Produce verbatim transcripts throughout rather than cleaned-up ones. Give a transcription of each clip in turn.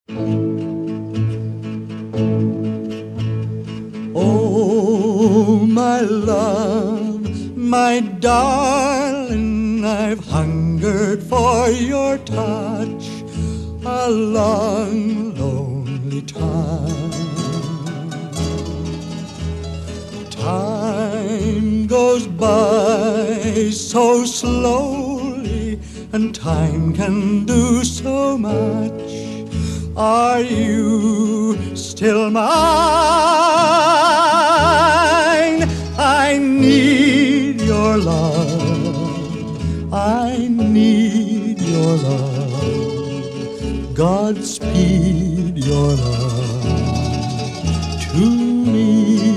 Oh, my love, my darling, I've hungered for your touch a long, lonely time. Time goes by so slowly, and time can do so much. Are you still mine? I need your love. I need your love. Godspeed your love to me.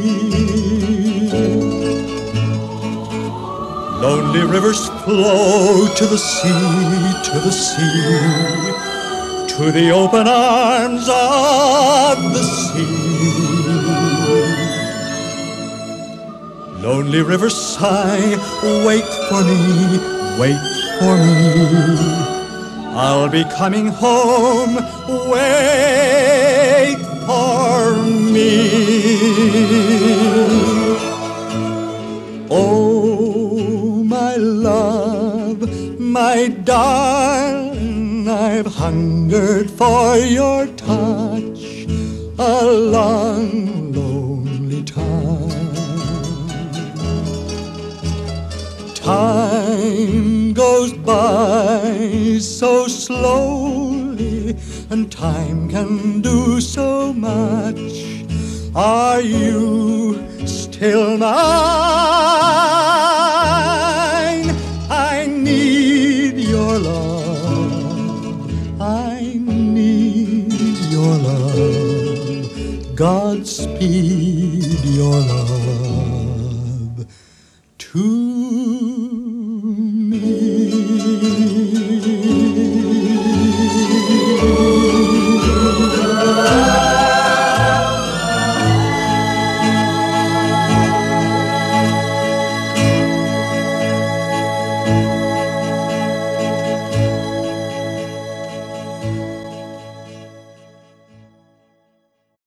Lonely rivers flow to the sea, to the sea, to the open arms of the sea. Lonely rivers sigh, wait for me, wait for me. I'll be coming home, wait for me. Oh, my love, my darling, I've hungered for your touch a long, lonely time. Time goes by so slowly, and time can do so much. Are you still mine? I need your love. I need your love. Godspeed your love to me.